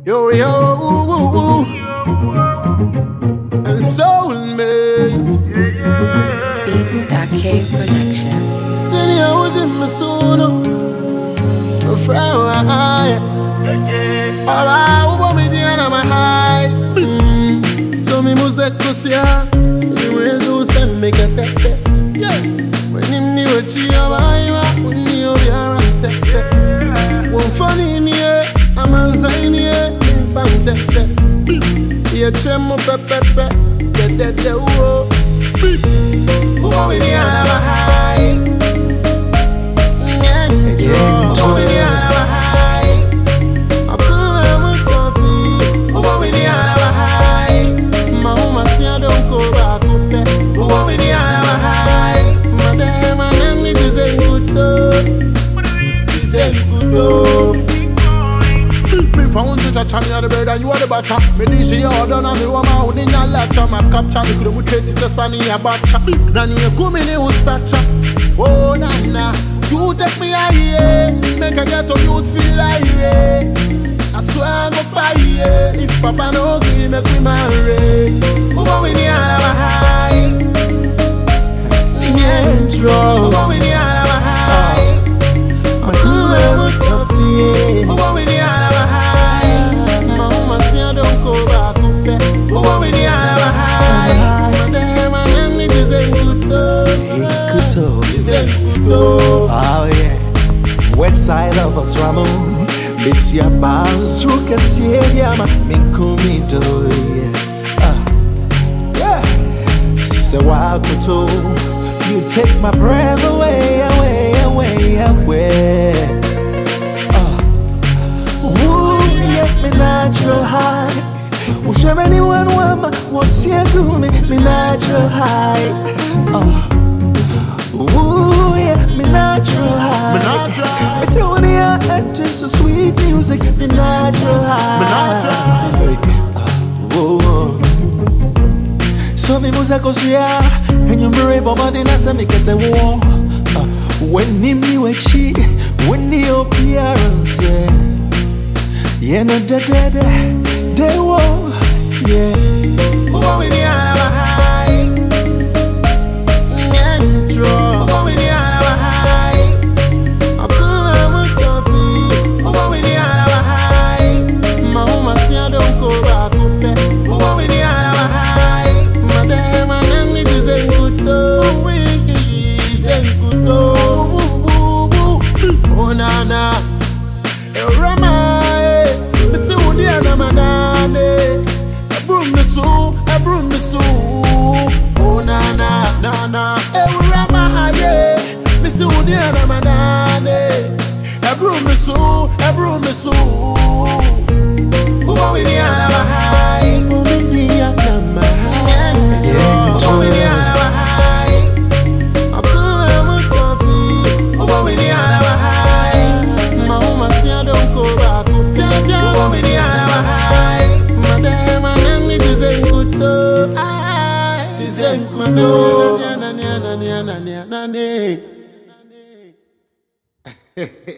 Yo, yo, ooh, ooh, ooh. And soulmate. It's a K production. Sini ya uji msuno. So frawa haya. Aba ubo midiana mahai. So mi muze kusia. Niwezo useme katete. Wenini wachi abaiwa. Wini obiara msese. Wonfani niye. Amanzai niye. Mfantete. Iye chemo pepepe. Dedede uo. Ubo midiana mahai. Ubo midiana mahai. Akuna mutofi. Ubo midiana mahai. Mahuma siya donko bakupe. Ubo midiana mahai. Madema nani dizenguto. Dizenguto. Me found it a channel the bird and you are the backer. Me DJ order na me wama uni nya lacha. Ma capture the crew mutreti se sani ya bacha. Nani ya kumini ustacha. Oh nana, you take me high, make a ghetto youth feel like I swear I go buy if Papa no agree, make me marry. Ubo we ni ala mahai. Intro. Ubo we ni ala mahai. Makuma mutofi. Ubo we ni ala mahai. Mahuma siya donko bakupe. Ubo we ni ala mahai. Madema nani dizenguto. Dizenguto. Oh yeah, west side of us Ramu. Miss ya bounce ruka siya minkumito yeah. So I could you take my breath away, away, away, away. Ooh, yeah, me natural high. Wish anyone was here to me natural high. Ooh, yeah, me natural high. Me tell you, it's a sweet music. Me natural high. Whoa. So me musa kosuya, and you marry Baba dina se me get a war. When him you a cheat, when the appearance, yeah, no de wo, yeah. Ubo we ni ala mahai. Intro. Ubo we ni ala mahai. Akuna mutofi. Ubo we ni ala mahai. Mahuma siya donko bakupe. Ubo we ni ala mahai. Madema nani dizenguto. Dizenguto. Oh nana. Rama. Biti udi ana manane. Ebrum misu. Oh nana, nana. Rama haye. Biti udi ana manane. Ebrum misu. Ubo we ni ala mahai. Ubo we ni ala mahai. Ubo we ni ala mahai. Akuna mutofi. Ubo we ni ala mahai. Mahuma siya donko bakupe. Ubo we ni ala mahai. Madema nani dizenguto. Dizenguto. Nani.